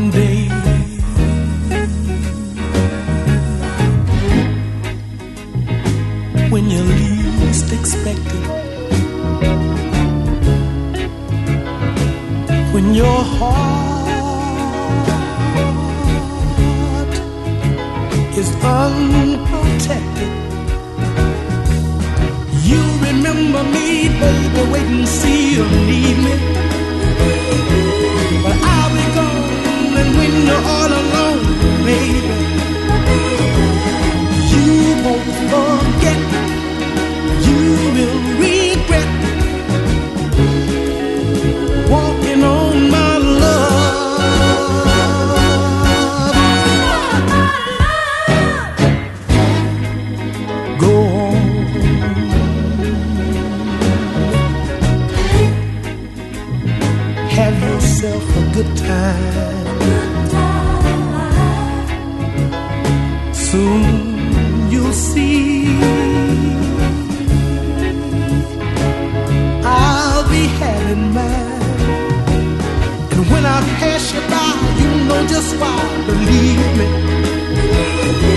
day when you least expect it, when your heart is unprotected, you remember me, baby, wait and see you'll need me. But I'll be gone, and when you're all alone, baby, you won't forget, you will regret walking on my love. Go on, have yourself a good time. Soon you'll see I'll be having mine. And when I pass you by, you know just why, believe me.